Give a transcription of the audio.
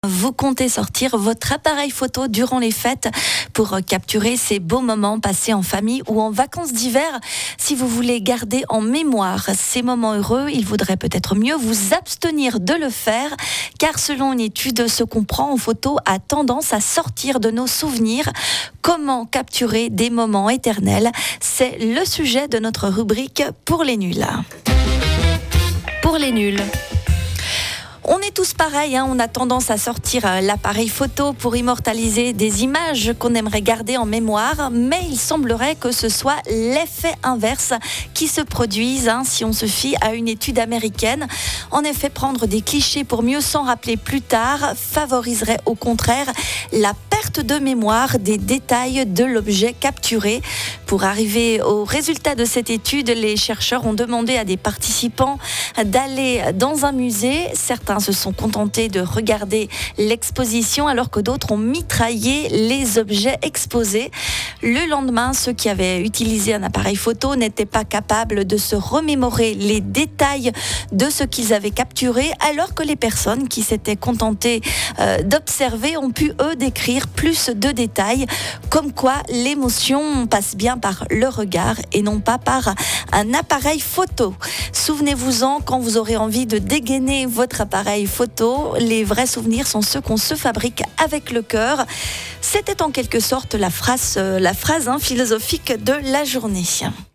Vous comptez sortir votre appareil photo durant les fêtes pour capturer ces beaux moments passés en famille ou en vacances d'hiver. Si vous voulez garder en mémoire ces moments heureux, il vaudrait peut-être mieux vous abstenir de le faire, car selon une étude, ce qu'on prend en photo a tendance à sortir de nos souvenirs. Comment capturer des moments éternels? C'est le sujet de notre rubrique Pour les nuls. Pour les nuls. On est tous pareils, on a tendance à sortir l'appareil photo pour immortaliser des images qu'on aimerait garder en mémoire, mais il semblerait que ce soit l'effet inverse qui se produise si on se fie à une étude américaine. En effet, prendre des clichés pour mieux s'en rappeler plus tard favoriserait au contraire la perte de mémoire des détails de l'objet capturé. Pour arriver au résultat de cette étude, les chercheurs ont demandé à des participants d'aller dans un musée. Certains se sont contentés de regarder l'exposition alors que d'autres ont mitraillé les objets exposés. Le lendemain, ceux qui avaient utilisé un appareil photo n'étaient pas capables de se remémorer les détails de ce qu'ils avaient capturé, alors que les personnes qui s'étaient contentées d'observer ont pu, eux, décrire plus de détails, comme quoi l'émotion passe bien par le regard et non pas par un appareil photo. Souvenez-vous-en, quand vous aurez envie de dégainer votre appareil photo, les vrais souvenirs sont ceux qu'on se fabrique avec le cœur. C'était en quelque sorte la phrase philosophique de la journée.